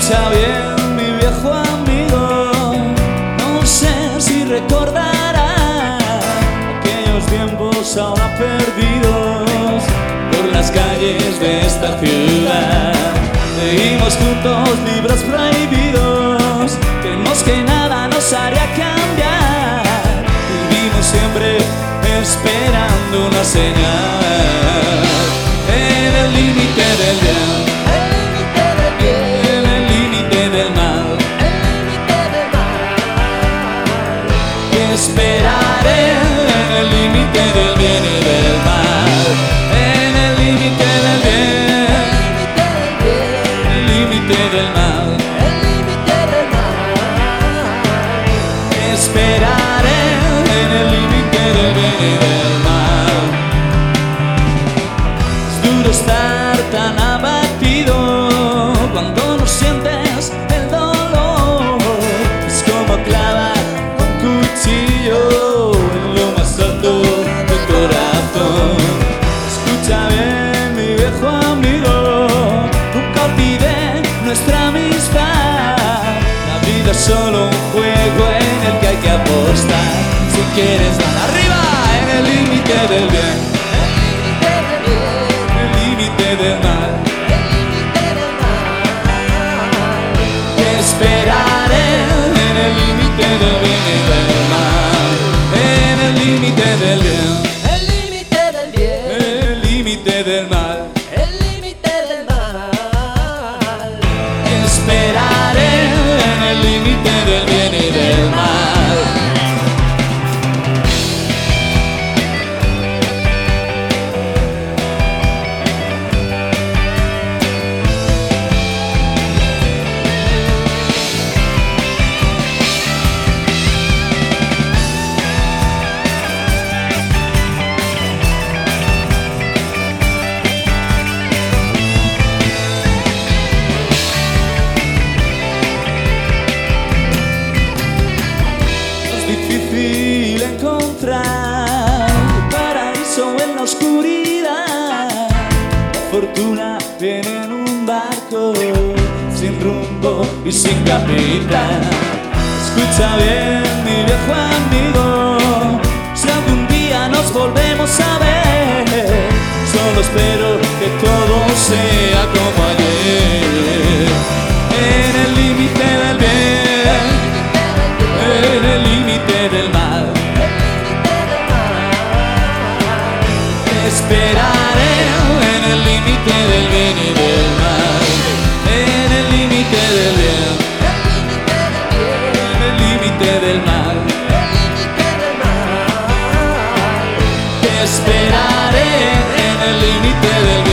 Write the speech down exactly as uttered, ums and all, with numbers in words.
Escucha bien, mi viejo amigo, no sé si recordarás aquellos tiempos ahora perdidos por las calles de esta ciudad. Leímos juntos libros prohibidos, creímos que nada nos haría cambiar. Vivimos siempre esperando una señal en el límite del bien. Esperaré en el límite del bien y del mal, en el límite del bien, el límite del mal, esperaré en el límite del bien y del mal. Es duro estar tan abatido cuando no sientes el dolor, es como clavar cuchillo en lo más alto del corazón. Escucha bien, mi viejo amigo, nunca olvidé nuestra amistad. La vida es solo un juego en el que hay que apostar. Si quieres ganar arriba, en el límite del bien, el límite del mal, esperaré en el límite del bien y del mal, en el límite del bien, el límite del bien, el límite del mal, el límite del mal. esperaré en el límite del bien y del mal. Difícil encontrar el paraíso en la oscuridad. La fortuna viene en un barco sin rumbo y sin capitán. Escucha bien, mi viejo amigo, si algún día nos volvemos a ver, solo espero que todo sea como ayer, en el límite del bien, en el límite del mal, esperaré en el límite del bien y del mal, en el límite del bien, en el límite del mal, esperaré en el límite del bien.